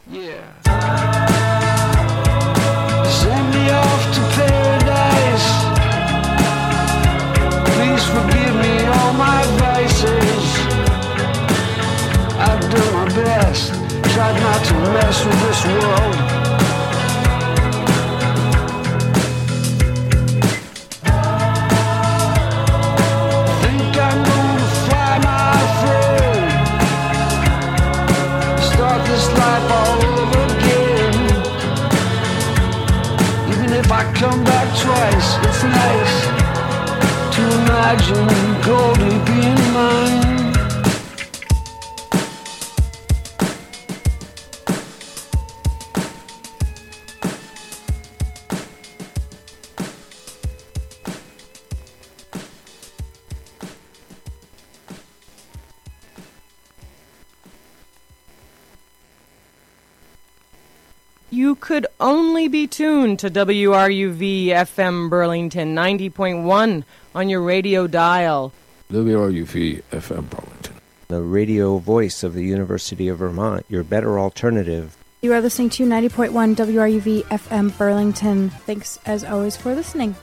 Yeah. Send me off to paradise. Please forgive me all my vices. I've done my best, tried not to mess with this world. Think I'm gonna fly my throne, start this life all over again. Even if I come back twice, it's nice to imagine Goldie being mine. You could only be tuned to WRUV FM Burlington 90.1 on your radio dial. WRUV FM Burlington, the radio voice of the University of Vermont, your better alternative. You are listening to 90.1 WRUV FM Burlington. Thanks, as always, for listening.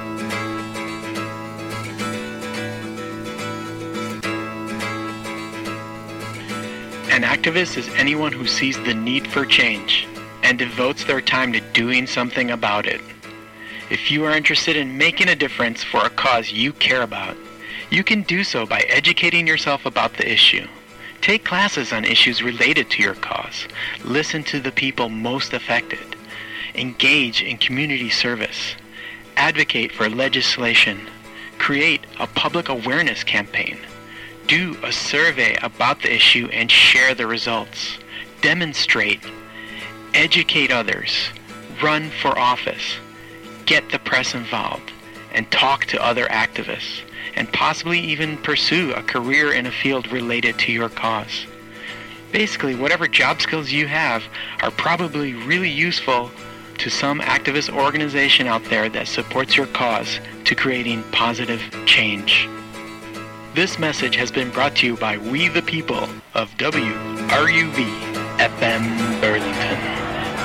An activist is anyone who sees the need for change and devotes their time to doing something about it. If you are interested in making a difference for a cause you care about, you can do so by educating yourself about the issue. Take classes on issues related to your cause. Listen to the people most affected. Engage in community service. Advocate for legislation. Create a public awareness campaign. Do a survey about the issue and share the results. Demonstrate. Educate others, run for office, get the press involved, and talk to other activists, and possibly even pursue a career in a field related to your cause. Basically, whatever job skills you have are probably really useful to some activist organization out there that supports your cause to creating positive change. This message has been brought to you by We the People of WRUV FM Burlington.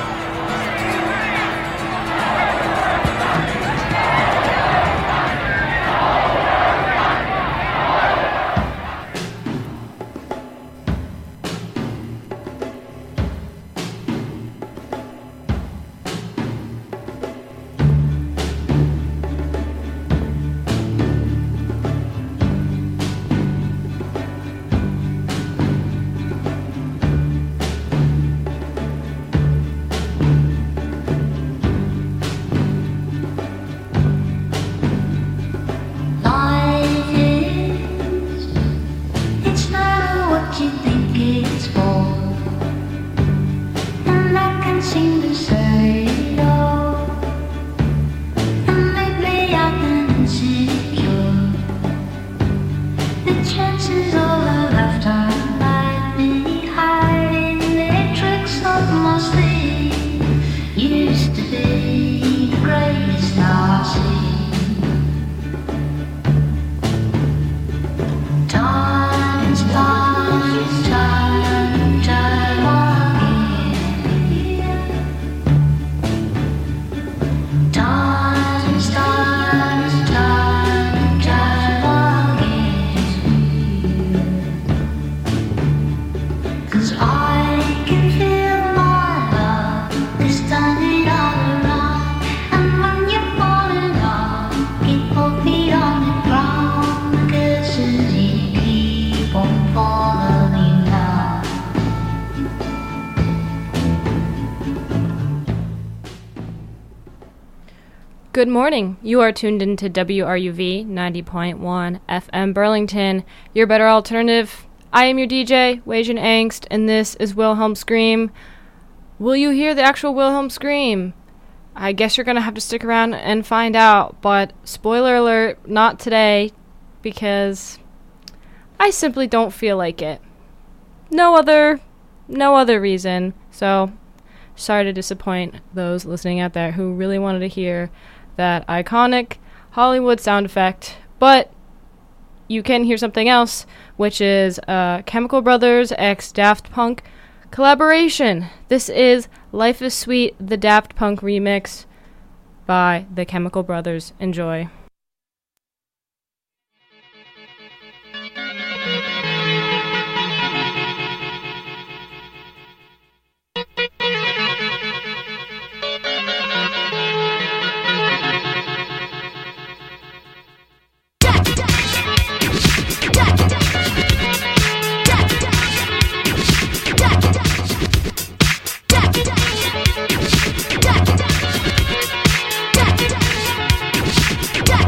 Good morning. You are tuned into WRUV 90.1 FM Burlington, your better alternative. I am your DJ, Wasian Angst, and this is Wilhelm Scream. Will you hear the actual Wilhelm Scream? I guess you're going to have to stick around and find out, but spoiler alert, not today, because I simply don't feel like it. No other reason, so sorry to disappoint those listening out there who really wanted to hear that iconic Hollywood sound effect, but you can hear something else, which is Chemical Brothers x Daft Punk collaboration. This is Life is Sweet, the Daft Punk remix by the Chemical Brothers. Enjoy. Yeah.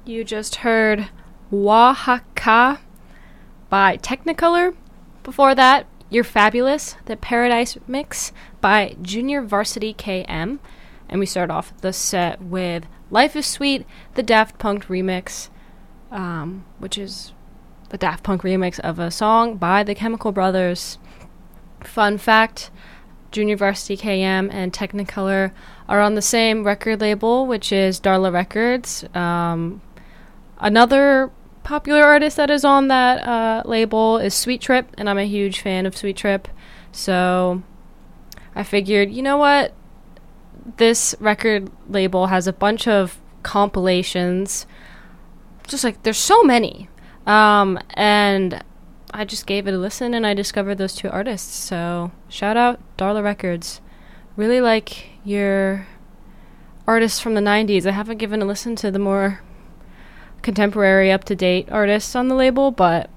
You just heard Oaxaca by Technicolor. Before that, You're Fabulous, the Paradise Mix by Junior Varsity KM. And we start off the set with Life is Sweet, the Daft Punk remix, which is the Daft Punk remix of a song by the Chemical Brothers. Fun fact, Junior Varsity KM and Technicolor are on the same record label, which is Darla Records. Another popular artist that is on that label is Sweet Trip, and I'm a huge fan of Sweet Trip. So I figured, you know what? This record label has a bunch of compilations. Just like, there's so many. And I just gave it a listen, and I discovered those two artists. So shout out Darla Records. Really like your artists from the 90s. I haven't given a listen to the more contemporary, up-to-date artists on the label, but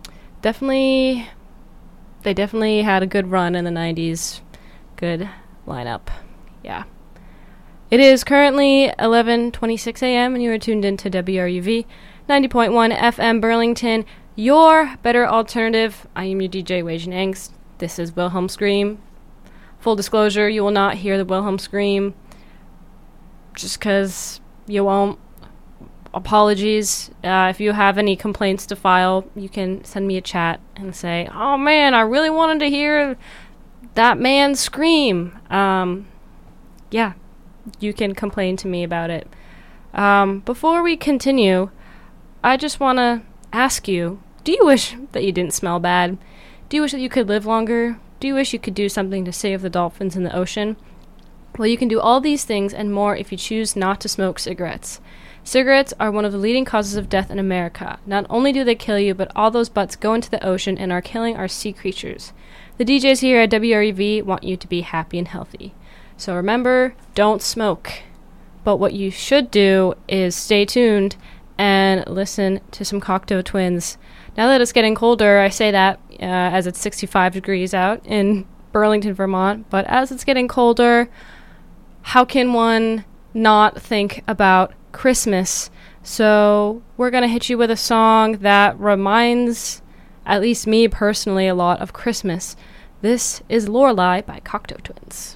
they definitely had a good run in the 90s. Good lineup. Yeah. It is currently 11:26 a.m. and you are tuned into WRUV 90.1 FM Burlington, your better alternative. I am your DJ, Wajin Angst. This is Wilhelm Scream. Full disclosure, you will not hear the Wilhelm Scream just because you won't. Apologies. If you have any complaints to file, you can send me a chat and say, oh man, I really wanted to hear that man scream. Yeah, you can complain to me about it. Before we continue, I just want to ask you, do you wish that you didn't smell bad? Do you wish that you could live longer? Do you wish you could do something to save the dolphins in the ocean? Well, you can do all these things and more if you choose not to smoke cigarettes. Cigarettes are one of the leading causes of death in America. Not only do they kill you, but all those butts go into the ocean and are killing our sea creatures. The DJs here at WREV want you to be happy and healthy. So remember, don't smoke. But what you should do is stay tuned and listen to some Cocteau Twins. Now that it's getting colder, I say that as it's 65 degrees out in Burlington, Vermont. But as it's getting colder, how can one not think about Christmas? So we're going to hit you with a song that reminds, at least me personally, a lot of Christmas. This is Lorelei by Cocteau Twins.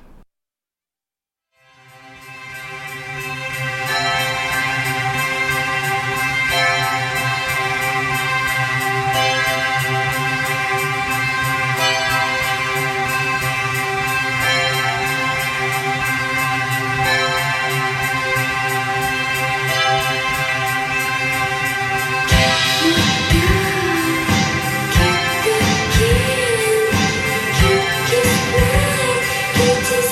Kiss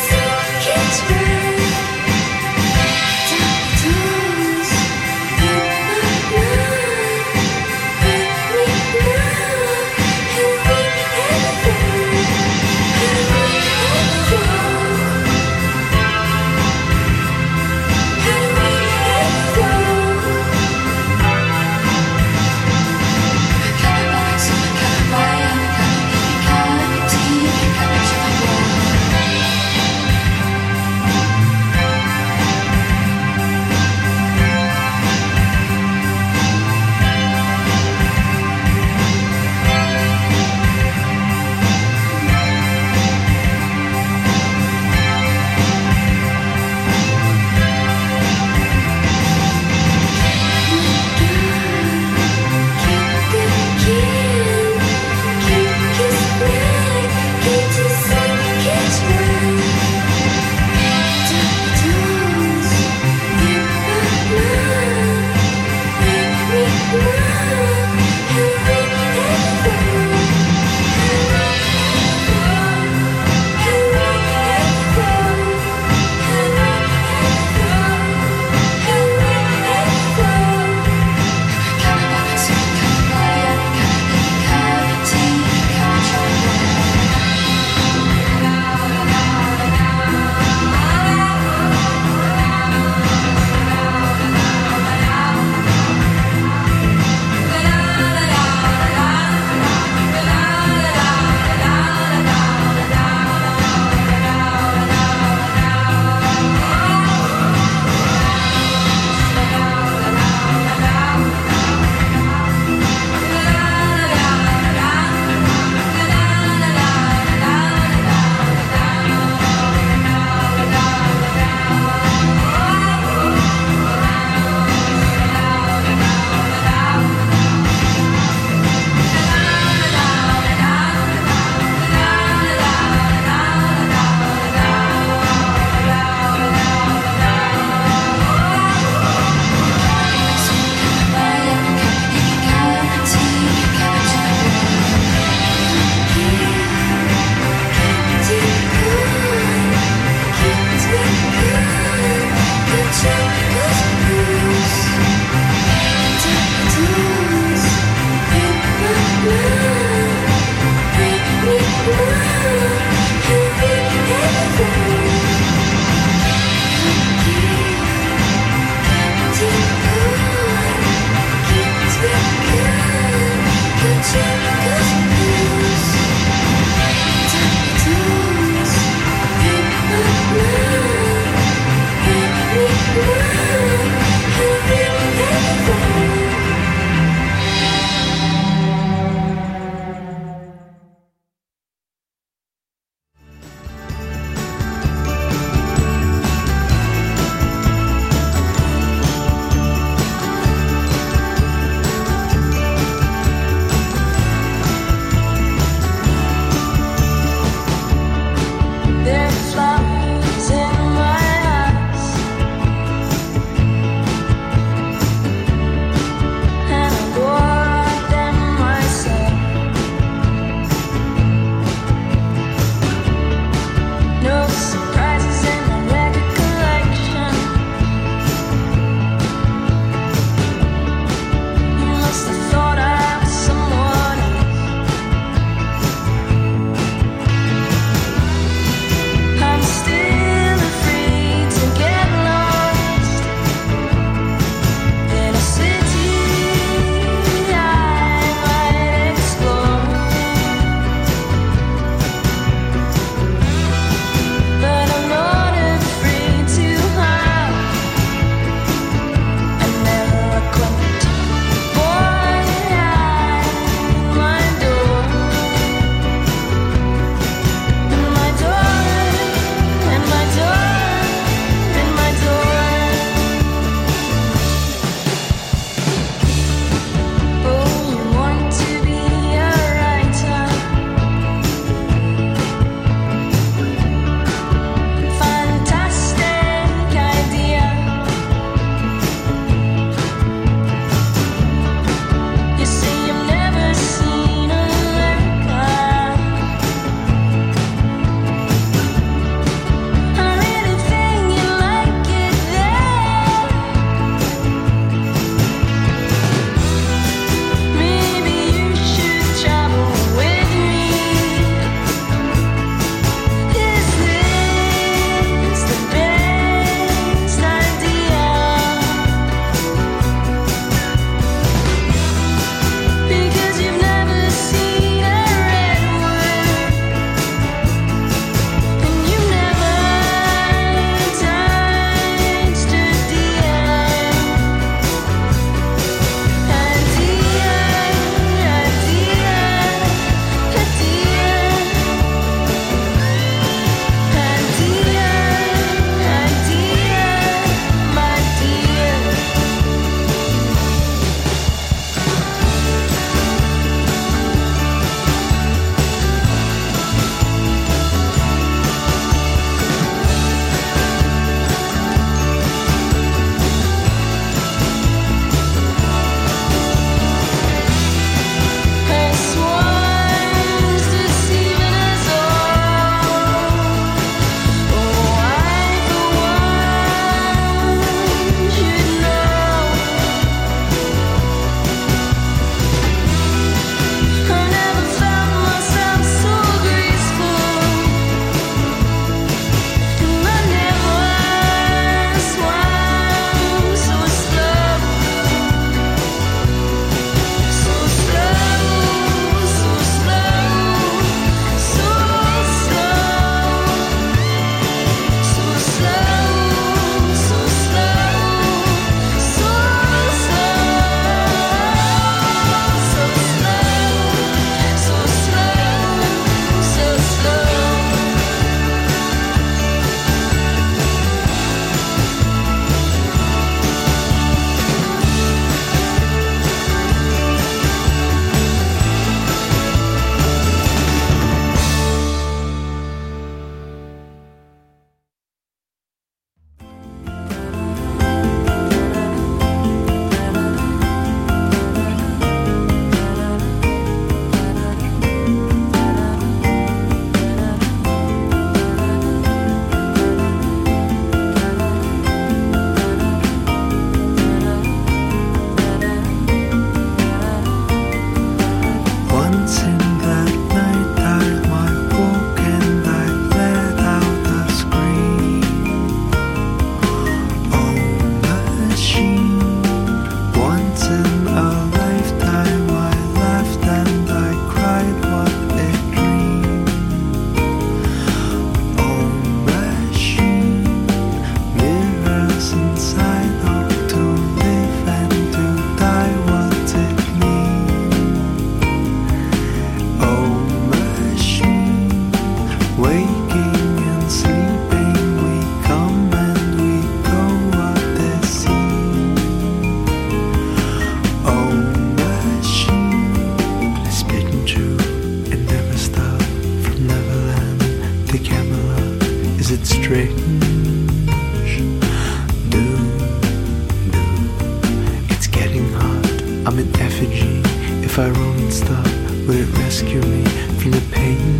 If I roll and stop, would it rescue me from the pain?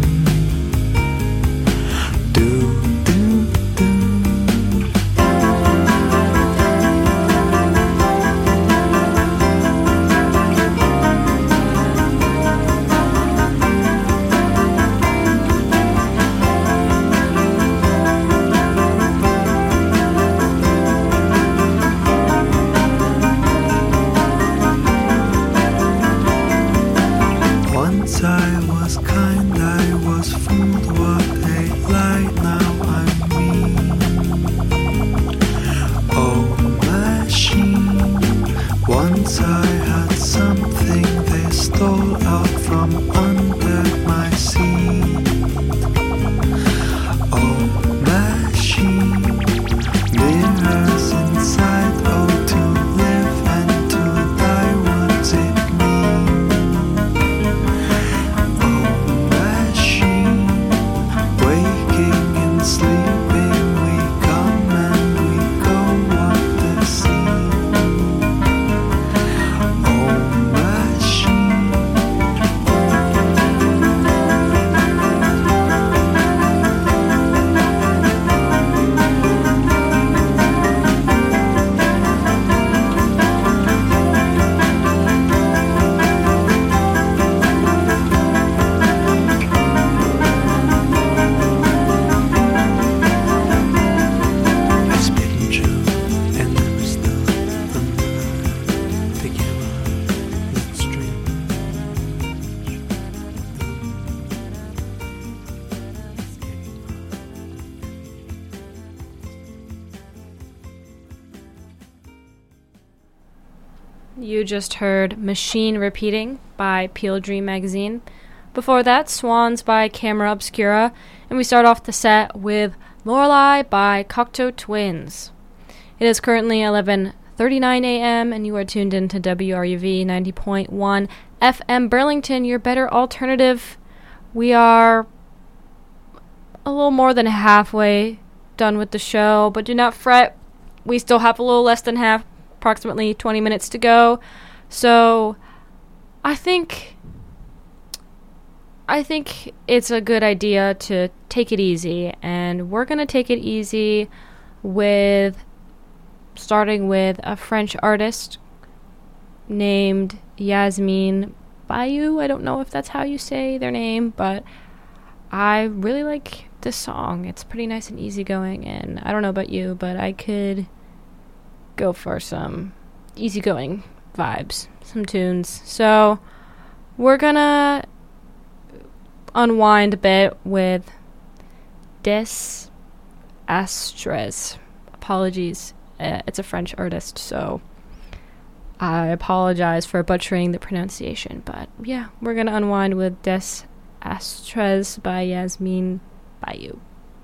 You just heard Machine Repeating by Peel Dream Magazine. Before that, Swans by Camera Obscura. And we start off the set with Lorelei by Cocteau Twins. It is currently 11:39 a.m. and you are tuned in to WRUV 90.1 FM Burlington, your better alternative. We are a little more than halfway done with the show, but do not fret. We still have a little less than half, approximately 20 minutes to go. So I think it's a good idea to take it easy, and we're going to take it easy with starting with a French artist named Yasmine Bayou. I don't know if that's how you say their name, but I really like this song. It's pretty nice and easygoing, and I don't know about you, but I could go for some easygoing vibes, some tunes. So we're gonna unwind a bit with Des Astres. Apologies, it's a French artist, so I apologize for butchering the pronunciation, but yeah, we're gonna unwind with Des Astres by Yasmine Bayou.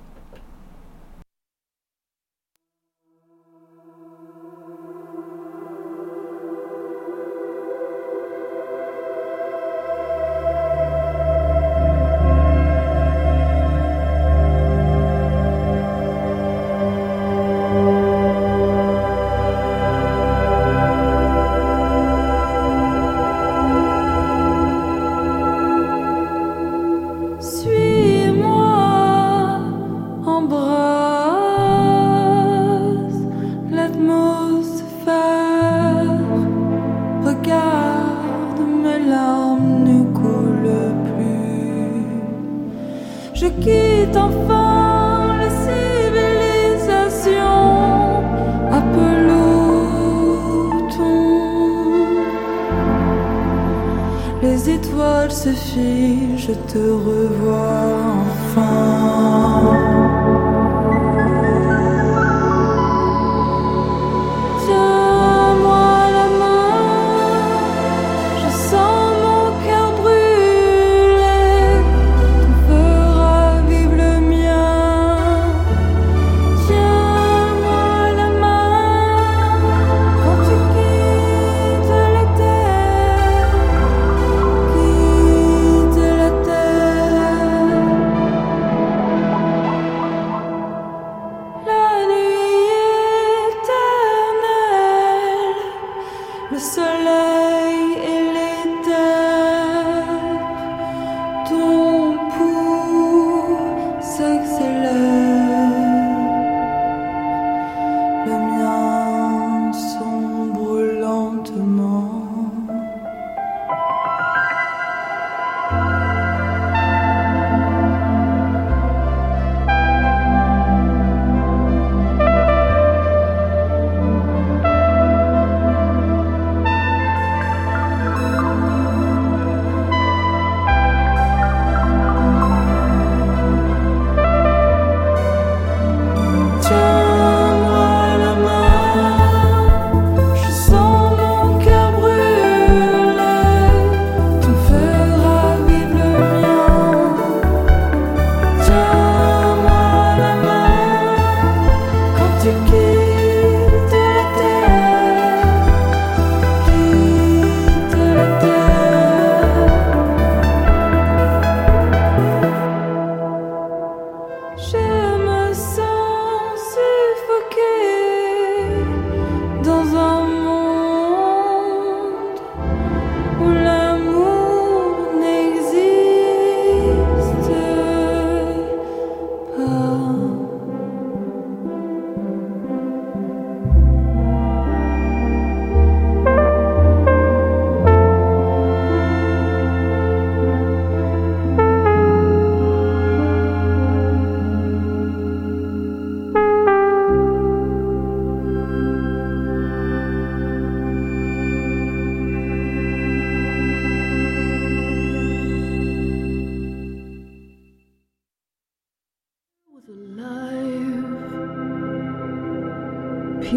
Je te revois enfin. Tiens-moi la main, je sens mon cœur brûler, tu feras vivre le mien. Tiens-moi la main, quand tu quittes la terre, la nuit éternelle, le soleil et l'éther.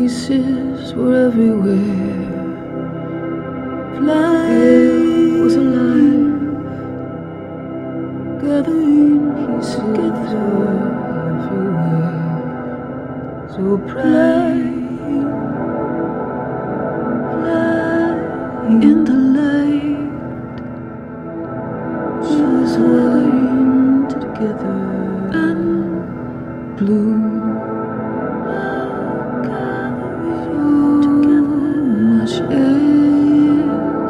pieces were everywhere. Flying was alive, gathering pieces together everywhere. So flying in the light, she was wired together and blue. Much air,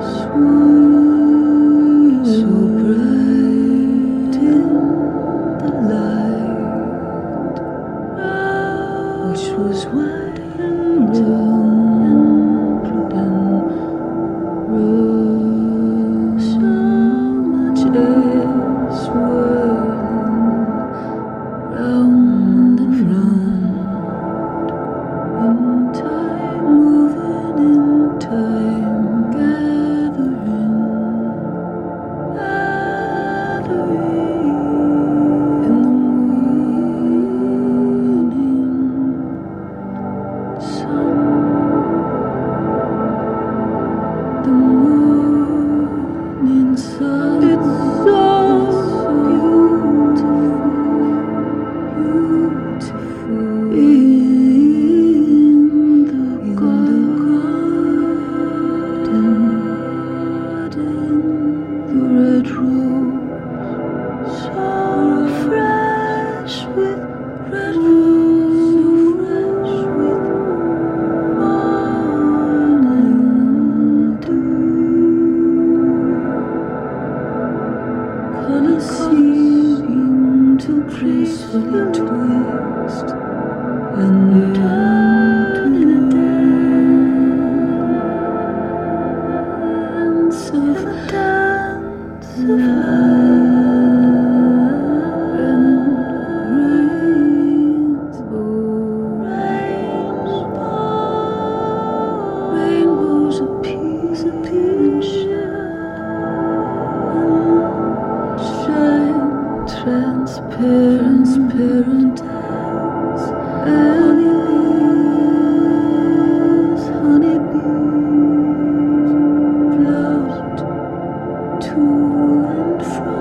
swoon, so bright in the light, which was white and round and rose. So much air swirling round and round, in time, moving in time, gathering in the morning sun. The morning sun, it's so beautiful, beautiful. In the garden, the red rose, so fresh with red rose, so fresh with morning dew. Colors seem to gracefully twist and turn in a dance of light and rainbows of peace, shine transparent eyes, honeybees float to and fro.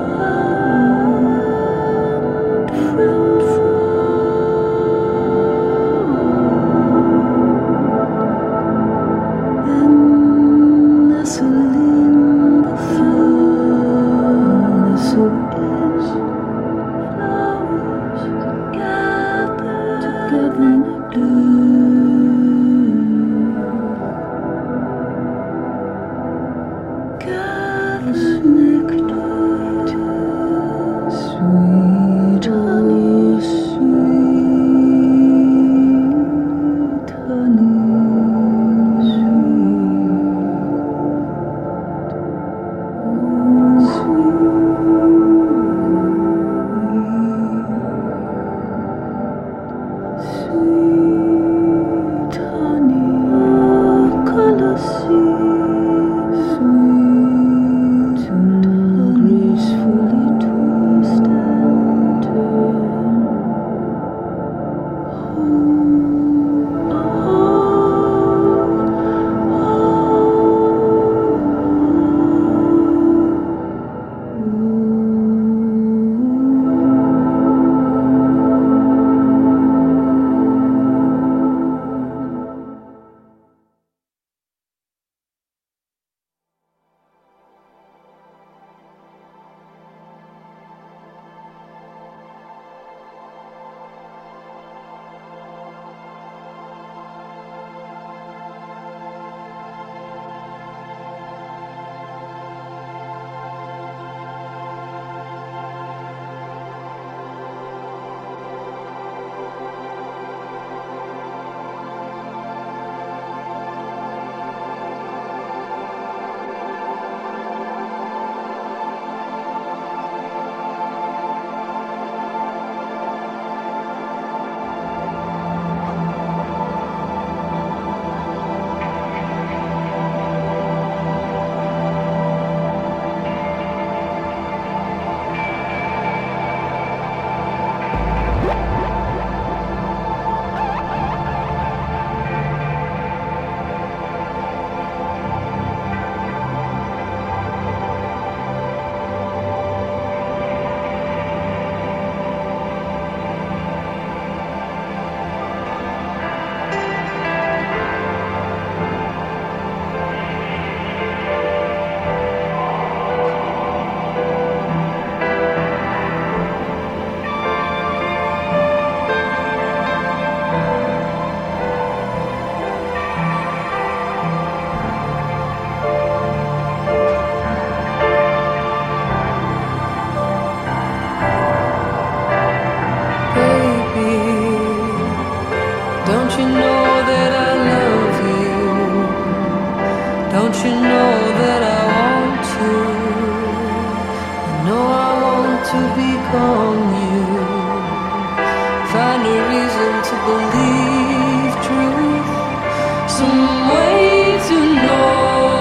Don't you know that I want to? I know I want to become you. Find a reason to believe truth, some way to know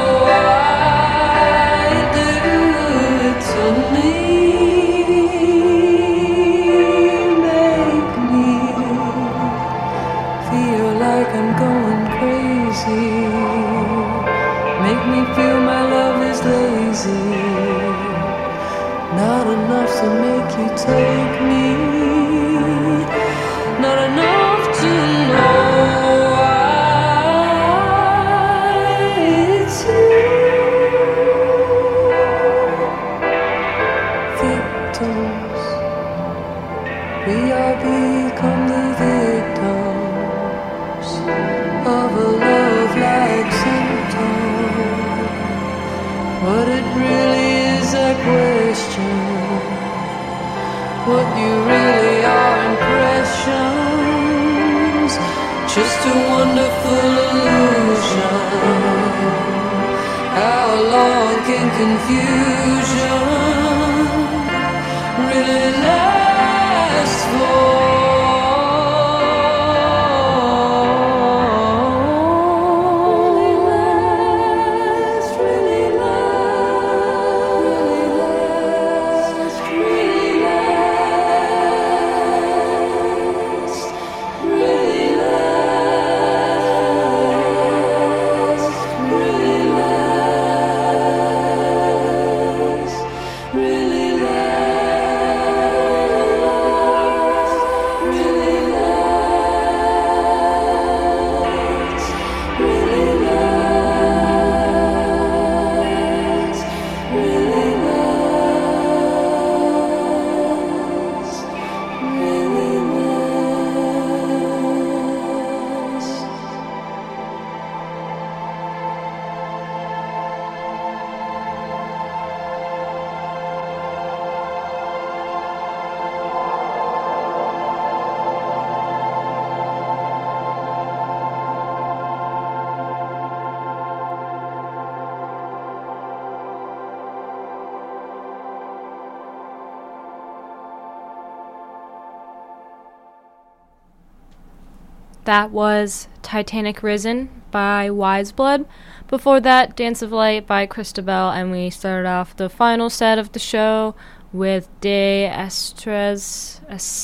I do it to me. Make me feel like I'm going crazy. Make me feel my love is lazy. Not enough to make you take me. Not enough to know it's you. Victims, we are become the victims of a love like symptom. What it really is, I question. What you really are, impressions, just a wonderful illusion. How long can confusion really last for? That was Titanic Risen by Wiseblood. Before that, Dance of Light by Christabel, and we started off the final set of the show with De Esters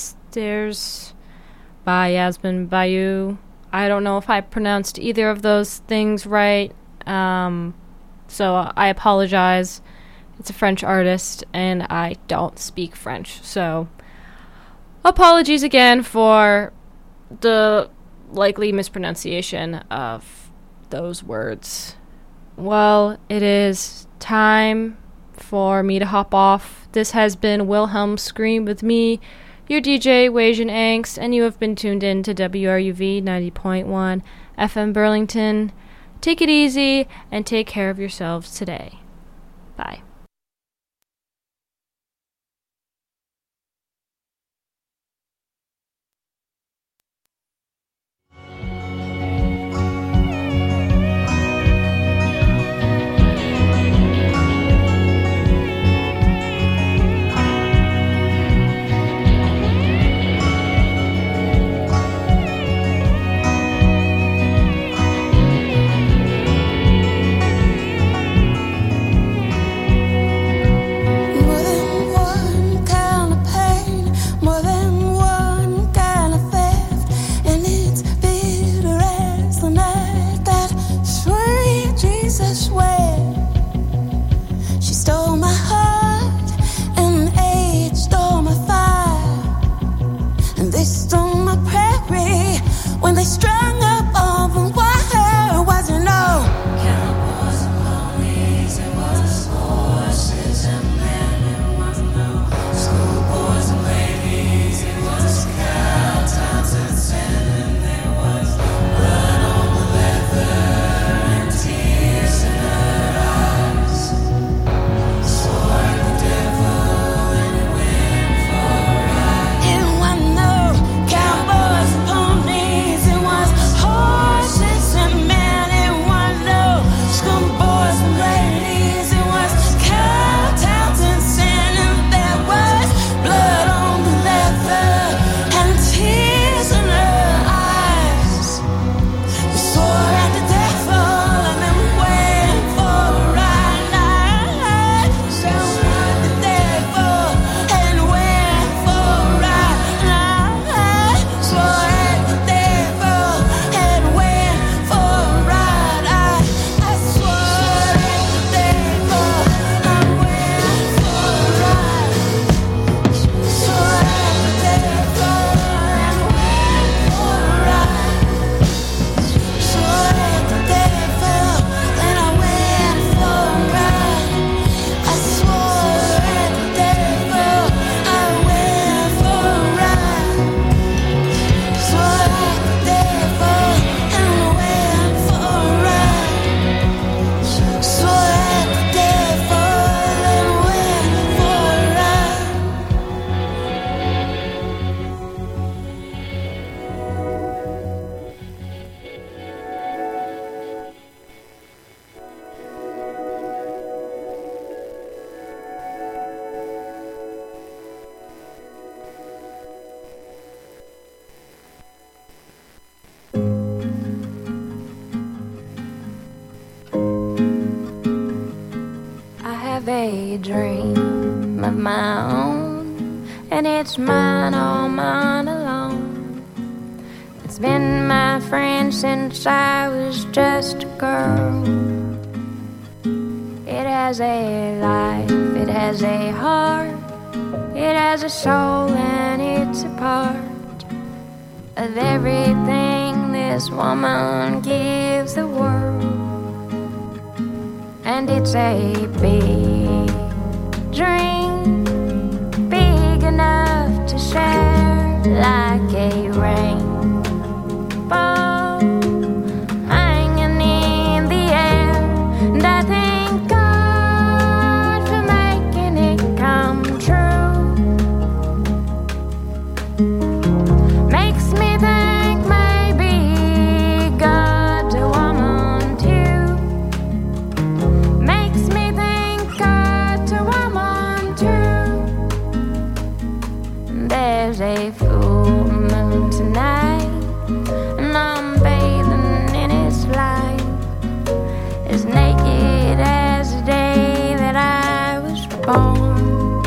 by Yasmin Bayou. I don't know if I pronounced either of those things right, so I apologize. It's a French artist, and I don't speak French, so apologies again for the likely mispronunciation of those words. Well, it is time for me to hop off. This has been Wilhelm Scream with me, your DJ, Wasian Angst, and you have been tuned in to WRUV 90.1 FM Burlington. Take it easy and take care of yourselves today. Bye. have a dream of my own, and it's mine, all mine alone. It's been my friend since I was just a girl. It has a life, it has a heart, it has a soul, and it's a part of everything this woman gives the world. And it's a big dream, big enough to share, like a rainbow hanging in the air. And I thank God for making it come true. Makes me think maybe God's a woman too. Makes me think God's a woman too. There's a full moon tonight, and I'm bathing in its light, as naked as the day that I was born.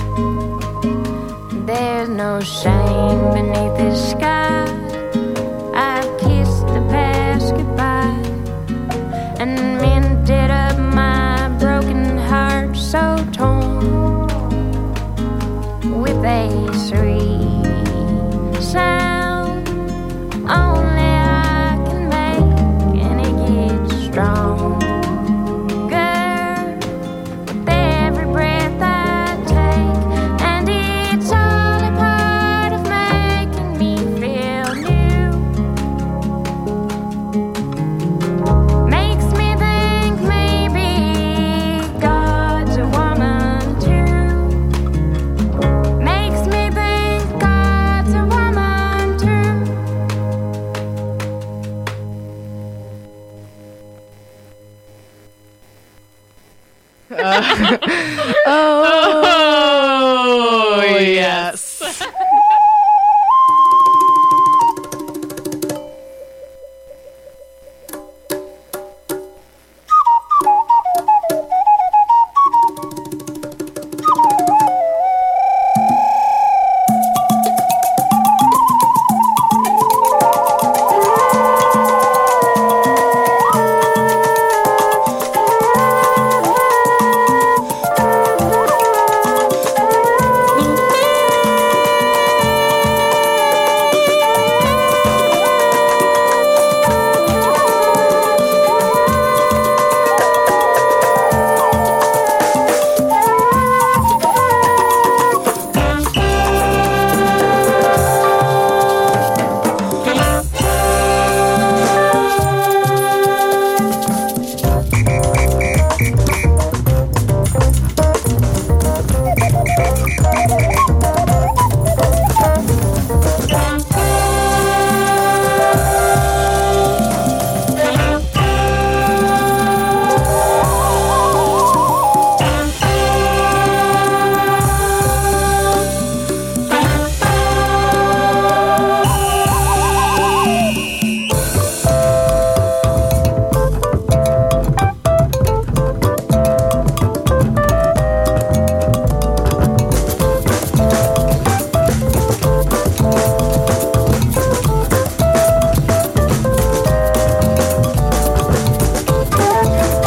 There's no shame beneath this sky. I've kissed the past goodbye and mended up my broken heart so torn with a sweet sound only I can make, and it gets stronger with every breath I take, and it's all a part of making me feel new. Makes me think maybe God's a woman too. Makes me think God's a woman too. Oh,